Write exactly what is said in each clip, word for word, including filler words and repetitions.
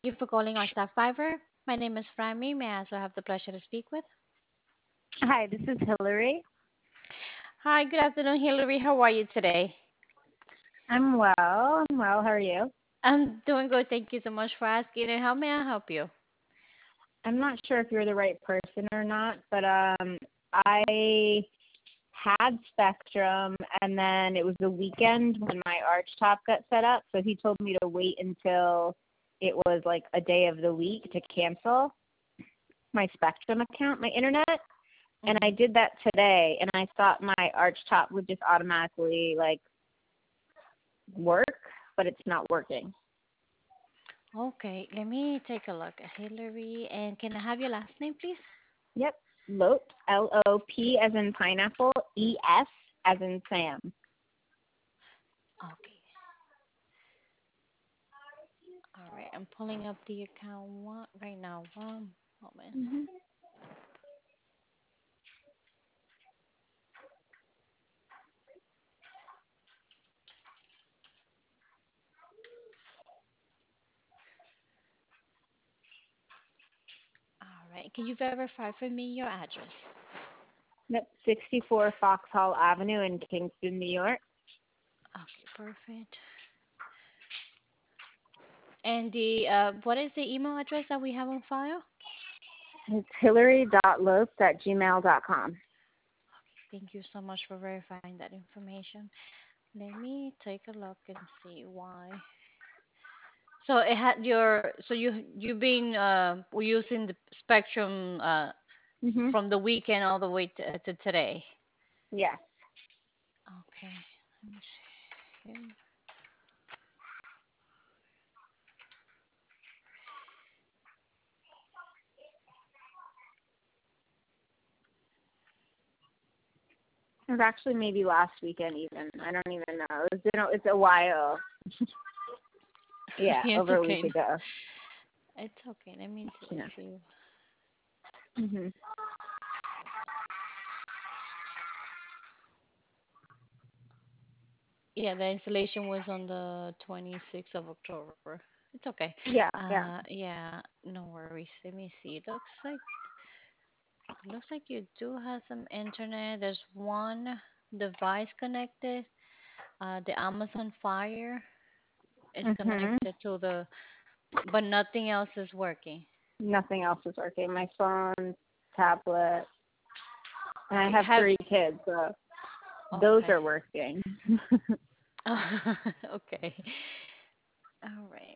Thank you for calling our staff fiber. My name is Frammy. May I also have the pleasure to speak with? Hi, this is Hillary. Hi, good afternoon, Hillary. How are you today? I'm well. I'm well. How are you? I'm doing good. Thank you so much for asking. And how may I help you? I'm not sure if you're the right person or not, but um, I had Spectrum, and then it was the weekend when my arch top got set up. So he told me to wait until it was like a day of the week to cancel my Spectrum account, my internet. And I Hmm. did that today, and I thought my arch top would just automatically like work, but it's not working. Okay, let me take a look. Hillary, and can I have your last name, please? Yep. Lopes, L O P as in pineapple, E S as in Sam. Okay. All right, I'm pulling up the account one, right now. One moment. Hmm. All right, can you verify for me your address? Yep. sixty-four Foxhall Avenue in Kingston, New York. Okay, perfect. And the uh, what is the email address that we have on file? It's hillary.lopes at gmail dot com. Thank you so much for verifying that information. Let me take a look and see why. So it had your so you you been uh were using the Spectrum uh Mhm. from the weekend all the way to, to today. Yes. Okay. Let me see here. It was actually maybe last weekend even. I don't even know. It's been a, it's a while. Yeah, Yeah, it's over a week okay. ago. It's okay. Let me see Yeah. if you. Mhm. Yeah, the installation was on the twenty-sixth of October. It's okay. Yeah. Yeah. Uh, yeah, no worries. Let me see. It looks like it looks like you do have some internet. There's one device connected. Uh, the Amazon Fire is Mhm. connected to the, but nothing else is working. Nothing else is working. My phone, tablet, and I Okay. have Have three kids, so those okay. are working. Okay. All right.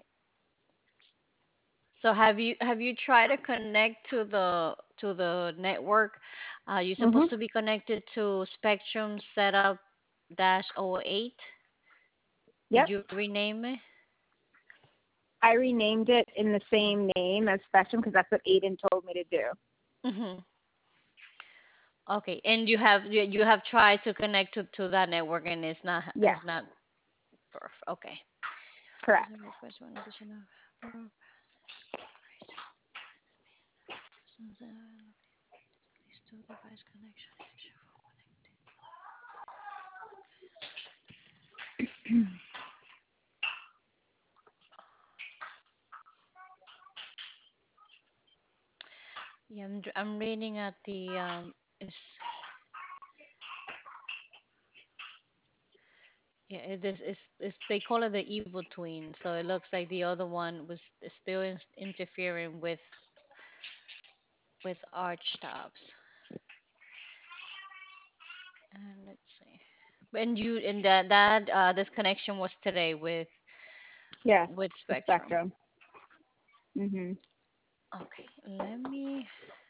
So have you have you tried to connect to the to the network? Uh, you're Mhm. supposed to be connected to Spectrum Setup dash oh eight. Did Yep. you rename it? I renamed it in the same name as Spectrum because that's what Aiden told me to do. Mm-hmm. Okay, and you have you, you have tried to connect to, to that network and it's not Yes, it's not perfect. Okay. correct. There's a request for an additional proof. Please do device connection. Yeah, I'm, I'm reading at the um it's yeah it is it's, it's they call it the evil twin, so it looks like the other one was still in, interfering with with arch tops. And let's see. And you and that that uh this connection was today with Yes, with the Spectrum. Spectrum. Mhm. Okay, let me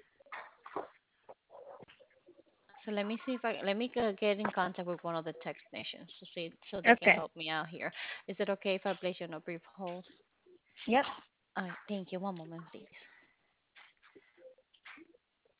so let me see if I let me go get in contact with one of the technicians to see so they can Okay. help me out here. Is it okay if I place you on a brief hold? Yep. All right, thank you. One moment, please.